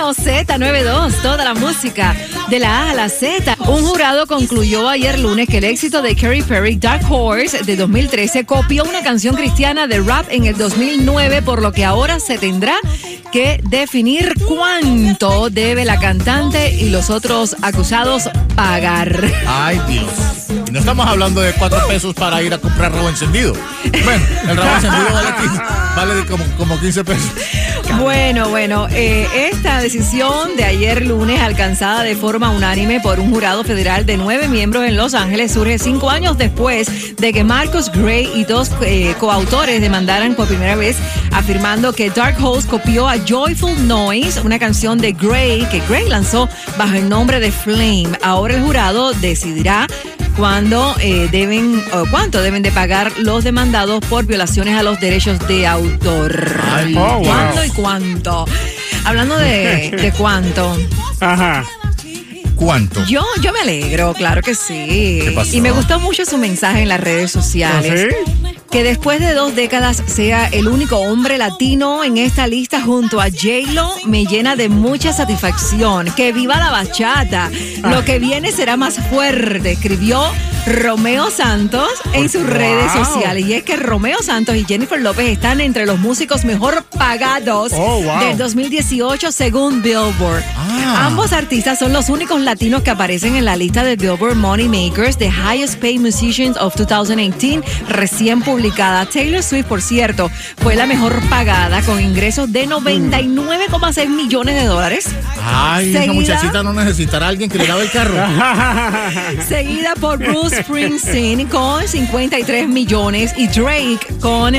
Bueno, Z92, toda la música de la A a la Z. Un jurado concluyó ayer lunes que el éxito de Katy Perry, Dark Horse, de 2013, copió una canción cristiana de rap en el 2009, por lo que ahora se tendrá que definir cuánto debe la cantante y los otros acusados pagar. Ay, Dios. Y no estamos hablando de 4 pesos para ir a comprar rabo encendido. Bueno, el rabo encendido vale como 15 pesos. Bueno, esta decisión de ayer lunes, alcanzada de forma unánime por un jurado federal de 9 miembros en Los Ángeles, surge 5 años después de que Marcus Gray y 2 coautores demandaran por primera vez, afirmando que Dark Horse copió a Joyful Noise, una canción de Gray que Gray lanzó bajo el nombre de Flame. Ahora el jurado decidirá cuánto deben de pagar los demandados por violaciones a los derechos de autor. Ay, ¿Cuándo y cuánto? Hablando de cuánto. Ajá. ¿Cuánto? Yo me alegro, claro que sí. ¿Qué pasó? Y me gustó mucho su mensaje en las redes sociales. ¿Ah, sí? Que después de 2 décadas sea el único hombre latino en esta lista junto a J-Lo me llena de mucha satisfacción. ¡Que viva la bachata! Lo que viene será más fuerte, escribió Romeo Santos en sus redes sociales. Y es que Romeo Santos y Jennifer López están entre los músicos mejor pagados del 2018 según Billboard. Ambos artistas son los únicos latinos que aparecen en la lista de Billboard Money Makers, The Highest Paid Musicians of 2018, recién publicada. Taylor Swift, por cierto, fue la mejor pagada con ingresos de $99,6 millones. Ay, esa muchachita no necesitará a alguien que le lave el carro. Seguida por Bruce Springsteen con 53 millones y Drake con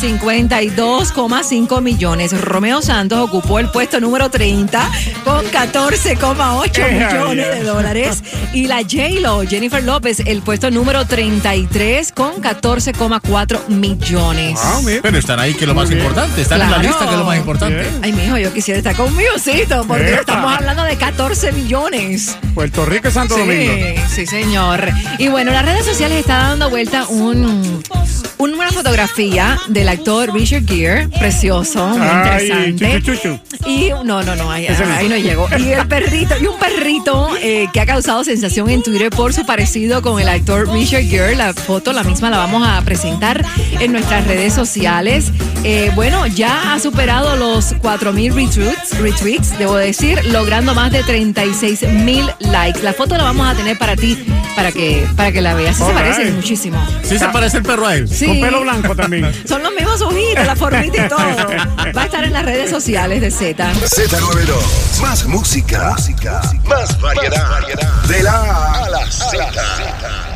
52,5 millones. Romeo Santos ocupó el puesto número 30 con 14,8 millones de dólares. Y la J-Lo, Jennifer López, el puesto número 33 con 14,4 millones. Pero están ahí, que es lo más importante. Están en la lista, que es lo más importante. Ay, mijo, yo quisiera estar con Miocito, porque estamos hablando de 14 millones. Puerto Rico y Santo Domingo. Sí, señor. Y bueno, en las redes sociales está dando vuelta una fotografía del actor Richard Gere, precioso, muy interesante. Chuchu. Y no, ahí no llegó. Y un perrito que ha causado sensación en Twitter por su parecido con el actor Richard Gere. La foto, la misma, la vamos a presentar en nuestras redes sociales. Bueno, ya ha superado los 4,000 retweets, debo decir, logrando más de 36,000 likes. La foto la vamos a tener para ti, para que la veas. Sí, se parece muchísimo. Sí, se parece el perro a él. Sí. Con pelo blanco también. Son los mismos ojitos, la formita y todo. Va a estar en las redes sociales de Z. Z92. Más música. Más variedad. De la A a la Z.